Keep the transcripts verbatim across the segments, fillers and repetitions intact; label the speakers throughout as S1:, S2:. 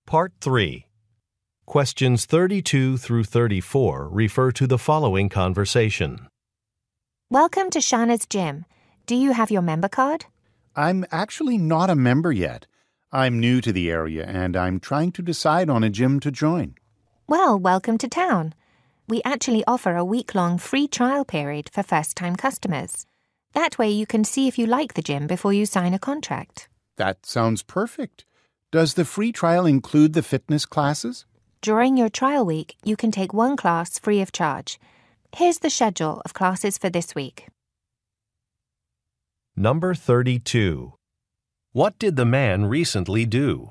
S1: Part three. Questions thirty-two through thirty-four refer to the following conversation.
S2: Welcome to Shana's gym. Do you have your member card?
S3: I'm actually not a member yet. I'm new to the area and I'm trying to decide on a gym to join.
S2: Well, welcome to town. We actually offer a week-long free trial period for first-time customers. That way you can see if you like the gym before you sign a contract.
S3: That sounds perfect. Does the free trial include the fitness classes?
S2: During your trial week, you can take one class free of charge. Here's the schedule of classes for this week.
S1: Number thirty-two. What did the man recently do?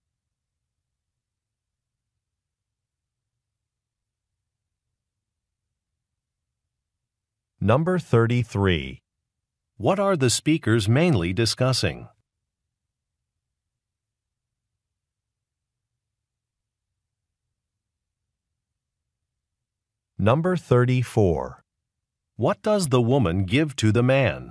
S1: Number thirty-three. What are the speakers mainly discussing? Number thirty-four. What does the woman give to the man?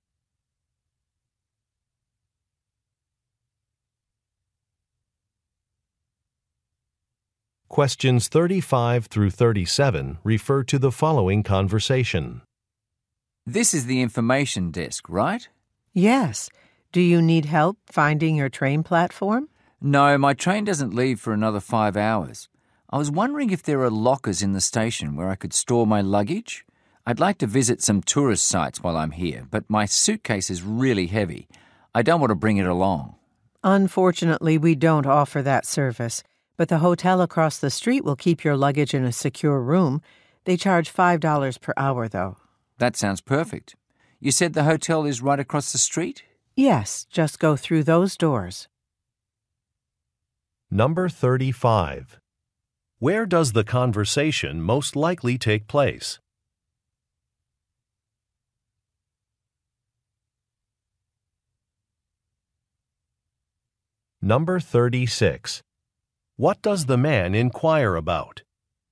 S1: Questions thirty-five through thirty-seven refer to the following conversation.
S4: This is the information desk, right?
S5: Yes. Do you need help finding your train platform?
S4: No, my train doesn't leave for another five hours. I was wondering if there are lockers in the station where I could store my luggage. I'd like to visit some tourist sites while I'm here, but my suitcase is really heavy. I don't want to bring it along.
S5: Unfortunately, we don't offer that service, but the hotel across the street will keep your luggage in a secure room. They charge five dollars per hour, though.
S4: That sounds perfect. You said the hotel is right across the street?
S5: Yes, just go through those doors.
S1: Number thirty-five. Where does the conversation most likely take place? Number thirty-six. What does the man inquire about?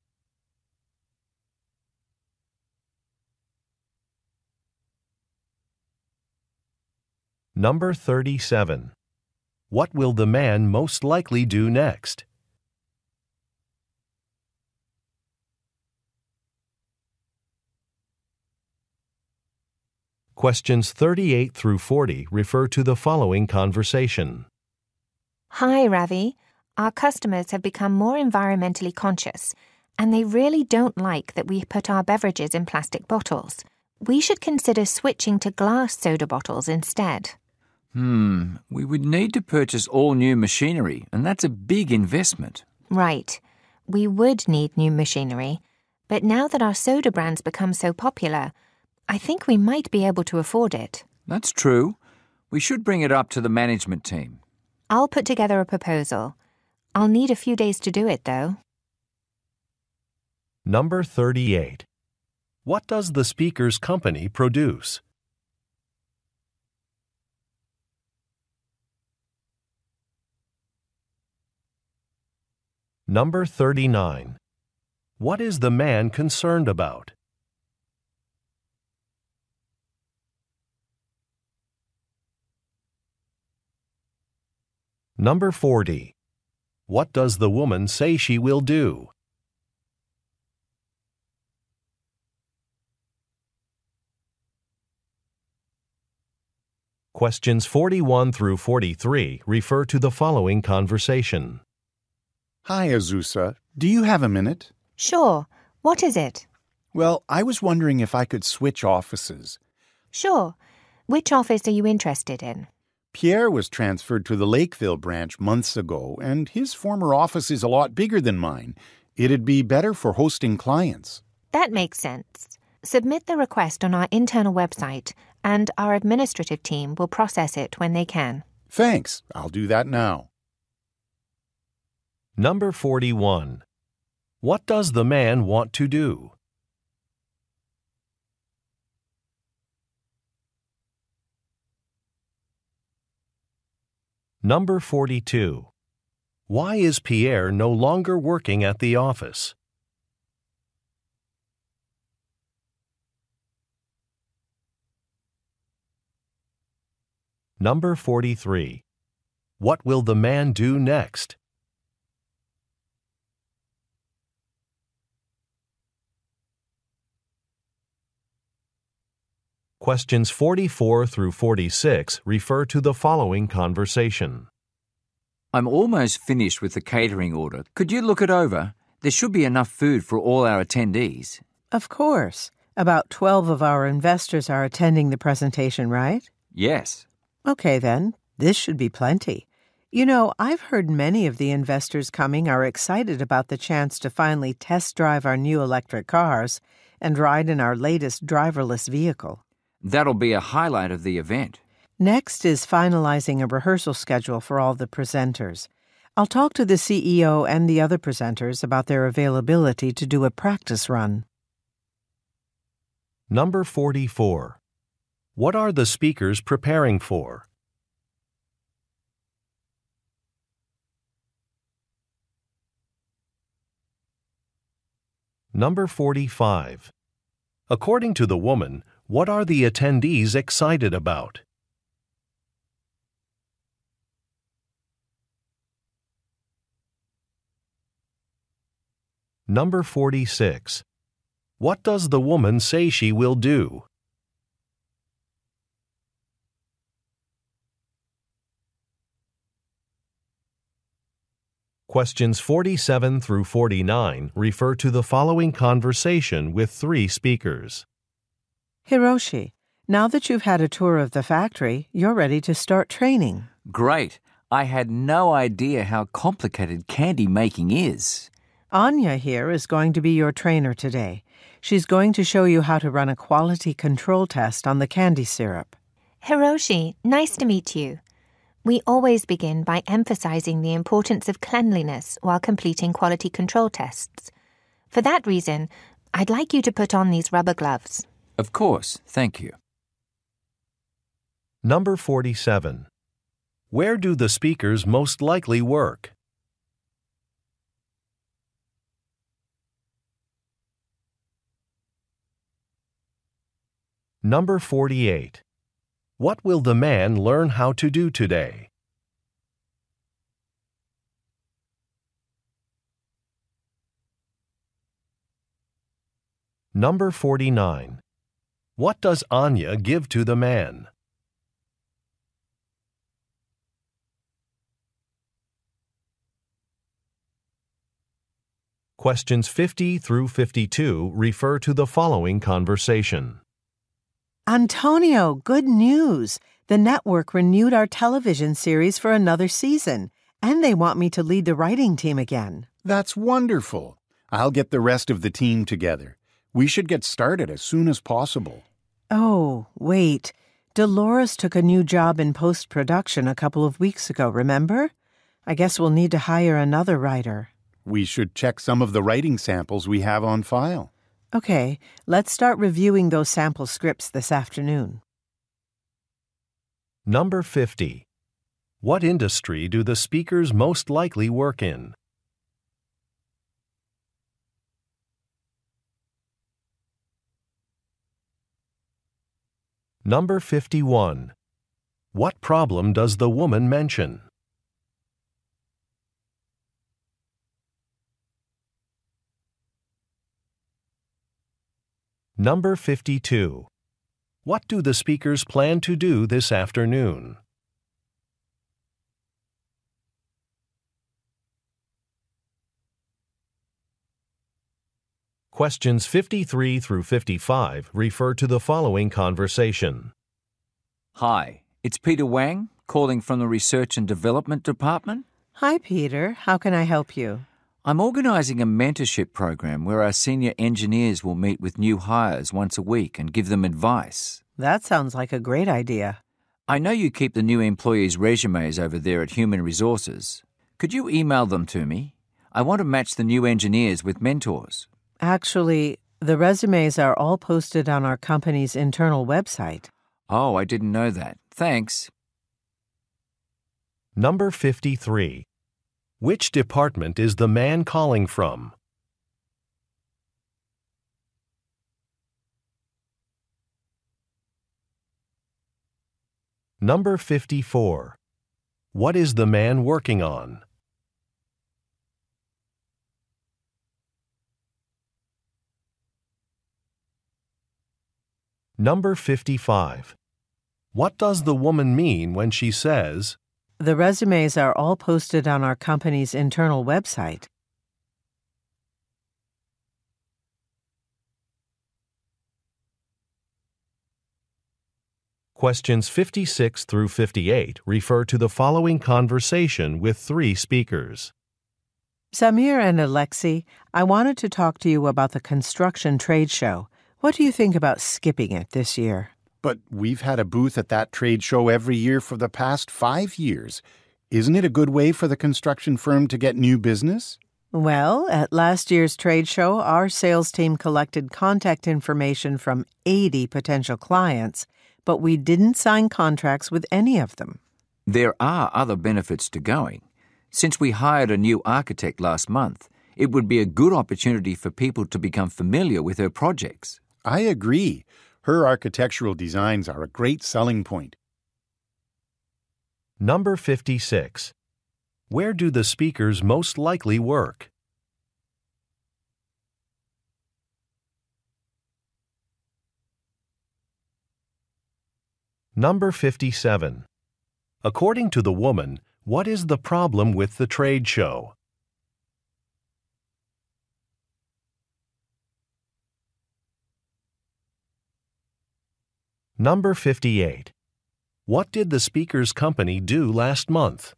S1: Number thirty-seven. What will the man most likely do next? Questions thirty-eight through forty refer to the following conversation.
S2: Hi, Ravi. Our customers have become more environmentally conscious, and they really don't like that we put our beverages in plastic bottles. We should consider switching to glass soda bottles instead.
S4: Hmm, we would need to purchase all new machinery, and that's a big investment.
S2: Right. We would need new machinery, but now that our soda brands become so popular, I think we might be able to afford it.
S4: That's true. We should bring it up to the management team.
S2: I'll put together a proposal. I'll need a few days to do it, though.
S1: Number thirty-eight. What does the speaker's company produce? Number thirty-nine. What is the man concerned about? Number forty. What does the woman say she will do? Questions forty-one through forty-three refer to the following conversation.
S3: Hi, Azusa. Do you have a minute?
S2: Sure. What is it?
S3: Well, I was wondering if I could switch offices.
S2: Sure. Which office are you interested in?
S3: Pierre was transferred to the Lakeville branch months ago, and his former office is a lot bigger than mine. It'd be better for hosting clients.
S2: That makes sense. Submit the request on our internal website, and our administrative team will process it when they can.
S3: Thanks. I'll do that now.
S1: Number forty-one. What does the man want to do? Number forty-two. Why is Pierre no longer working at the office? Number forty-three. What will the man do next? Questions forty-four through forty-six refer to the following conversation.
S4: I'm almost finished with the catering order. Could you look it over? There should be enough food for all our attendees.
S5: Of course. About twelve of our investors are attending the presentation, right?
S4: Yes.
S5: Okay, then. This should be plenty. You know, I've heard many of the investors coming are excited about the chance to finally test drive our new electric cars and ride in our latest driverless vehicle.
S4: That'll be a highlight of the event.
S5: Next is finalizing a rehearsal schedule for all the presenters. I'll talk to the C E O and the other presenters about their availability to do a practice run.
S1: Number forty-four. What are the speakers preparing for? Number forty-five. According to the woman, what are the attendees excited about? Number forty-six. What does the woman say she will do? Questions forty-seven through forty-nine refer to the following conversation with three speakers.
S5: Hiroshi, now that you've had a tour of the factory, you're ready to start training.
S4: Great. I had no idea how complicated candy making is.
S5: Anya here is going to be your trainer today. She's going to show you how to run a quality control test on the candy syrup.
S2: Hiroshi, nice to meet you. We always begin by emphasizing the importance of cleanliness while completing quality control tests. For that reason, I'd like you to put on these rubber gloves.
S4: Of course, thank you.
S1: Number forty-seven. Where do the speakers most likely work? Number forty-eight. What will the man learn how to do today? Number forty-nine. What does Anya give to the man? Questions fifty through fifty-two refer to the following conversation.
S5: Antonio, good news! The network renewed our television series for another season, and they want me to lead the writing team again.
S3: That's wonderful. I'll get the rest of the team together. We should get started as soon as possible.
S5: Oh, wait. Dolores took a new job in post-production a couple of weeks ago, remember? I guess we'll need to hire another writer.
S3: We should check some of the writing samples we have on file.
S5: Okay, let's start reviewing those sample scripts this afternoon.
S1: Number fifty. What industry do the speakers most likely work in? Number fifty-one. What problem does the woman mention? Number fifty-two. What do the speakers plan to do this afternoon? Questions fifty-three through fifty-five refer to the following conversation.
S4: Hi, it's Peter Wang, calling from the Research and Development Department.
S5: Hi, Peter. How can I help you?
S4: I'm organising a mentorship program where our senior engineers will meet with new hires once a week and give them advice.
S5: That sounds like a great idea.
S4: I know you keep the new employees' resumes over there at Human Resources. Could you email them to me? I want to match the new engineers with mentors.
S5: Actually, the resumes are all posted on our company's internal website.
S4: Oh, I didn't know that. Thanks.
S1: Number fifty-three. Which department is the man calling from? Number fifty-four. What is the man working on? Number fifty-five. What does the woman mean when she says,
S5: The resumes are all posted on our company's internal website?
S1: Questions fifty-six through fifty-eight refer to the following conversation with three speakers.
S5: Samir and Alexei, I wanted to talk to you about the construction trade show. What do you think about skipping it this year?
S3: But we've had a booth at that trade show every year for the past five years. Isn't it a good way for the construction firm to get new business?
S5: Well, at last year's trade show, our sales team collected contact information from eighty potential clients, but we didn't sign contracts with any of them.
S4: There are other benefits to going. Since we hired a new architect last month, it would be a good opportunity for people to become familiar with her projects.
S3: I agree. Her architectural designs are a great selling point.
S1: Number fifty-six. Where do the speakers most likely work? Number fifty-seven. According to the woman, what is the problem with the trade show? Number fifty-eight. What did the speaker's company do last month?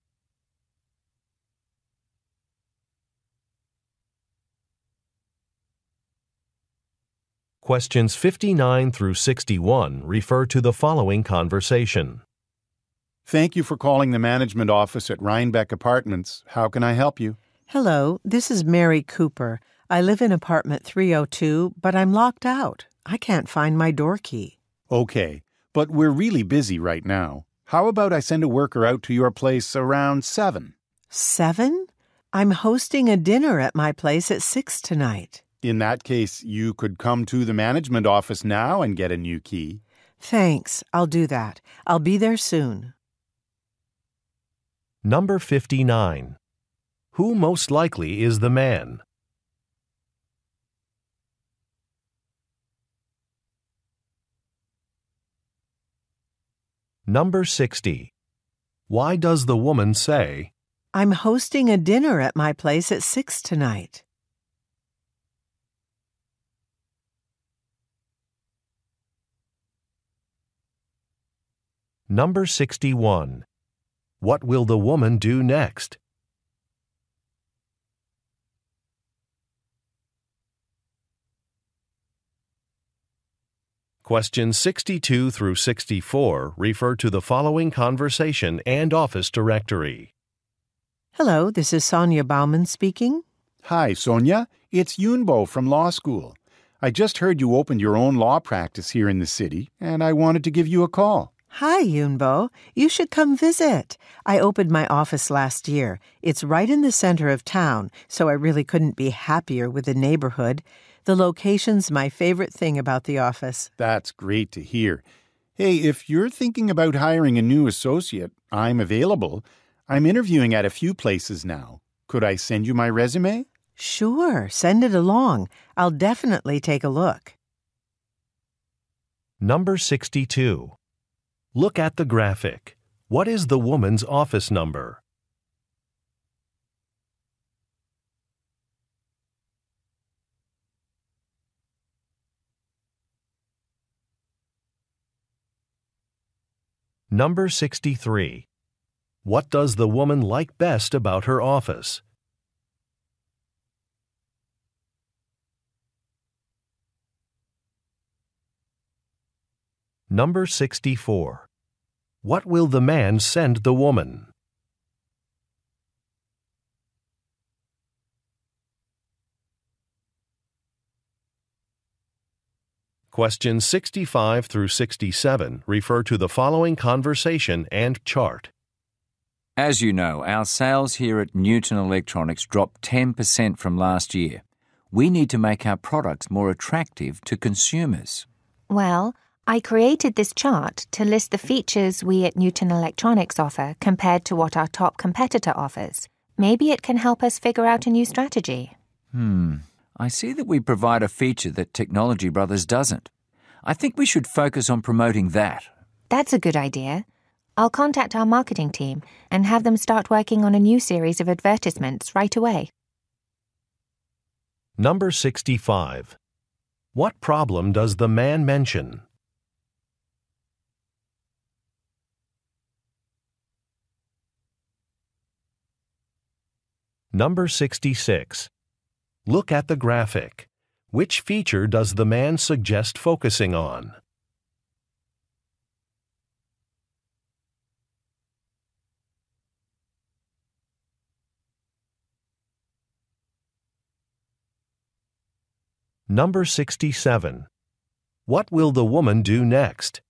S1: Questions fifty-nine through sixty-one refer to the following conversation.
S3: Thank you for calling the management office at Rhinebeck Apartments. How can I help you?
S5: Hello, this is Mary Cooper. I live in apartment three oh two, but I'm locked out. I can't find my door key.
S3: Okay, but we're really busy right now. How about I send a worker out to your place around seven?
S5: Seven? I'm hosting a dinner at my place at six tonight.
S3: In that case, you could come to the management office now and get a new key.
S5: Thanks, I'll do that. I'll be there soon.
S1: Number fifty-nine. Who most likely is the man? Number sixty. Why does the woman say,
S5: I'm hosting a dinner at my place at six tonight?
S1: Number sixty-one. What will the woman do next? Questions sixty-two through sixty-four refer to the following conversation and office directory.
S5: Hello, this is Sonia Bauman speaking.
S3: Hi, Sonia. It's Yunbo from law school. I just heard you opened your own law practice here in the city, and I wanted to give you a call.
S5: Hi, Yunbo. You should come visit. I opened my office last year. It's right in the center of town, so I really couldn't be happier with the neighborhood. The location's my favorite thing about the office.
S3: That's great to hear. Hey, if you're thinking about hiring a new associate, I'm available. I'm interviewing at a few places now. Could I send you my resume?
S5: Sure, send it along. I'll definitely take a look.
S1: Number sixty-two. Look at the graphic. What is the woman's office number? Number sixty-three. What does the woman like best about her office? Number sixty-four. What will the man send the woman? Questions sixty-five through sixty-seven refer to the following conversation and chart.
S4: As you know, our sales here at Newton Electronics dropped ten percent from last year. We need to make our products more attractive to consumers.
S2: Well, I created this chart to list the features we at Newton Electronics offer compared to what our top competitor offers. Maybe it can help us figure out a new strategy.
S4: Hmm. I see that we provide a feature that Technology Brothers doesn't. I think we should focus on promoting that.
S2: That's a good idea. I'll contact our marketing team and have them start working on a new series of advertisements right away.
S1: Number sixty-five. What problem does the man mention? Number sixty-six. Look at the graphic. Which feature does the man suggest focusing on? Number sixty-seven. What will the woman do next?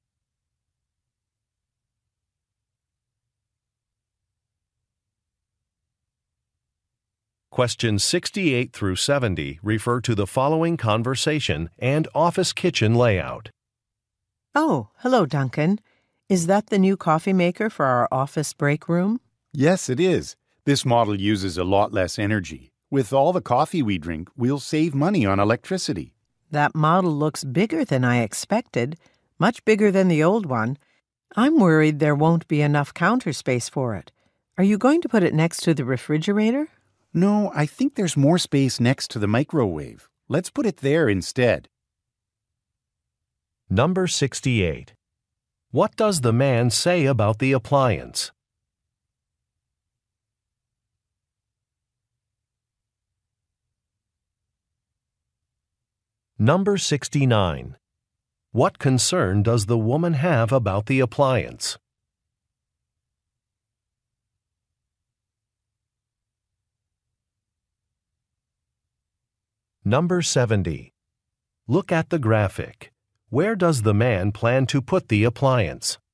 S1: Questions sixty-eight through seventy refer to the following conversation and office kitchen layout.
S5: Oh, hello, Duncan. Is that the new coffee maker for our office break room?
S3: Yes, it is. This model uses a lot less energy. With all the coffee we drink, we'll save money on electricity.
S5: That model looks bigger than I expected, much bigger than the old one. I'm worried there won't be enough counter space for it. Are you going to put it next to the refrigerator?
S3: No, I think there's more space next to the microwave. Let's put it there instead.
S1: Number sixty-eight. What does the man say about the appliance? Number sixty-nine. What concern does the woman have about the appliance? Number seventy. Look at the graphic. Where does the man plan to put the appliance?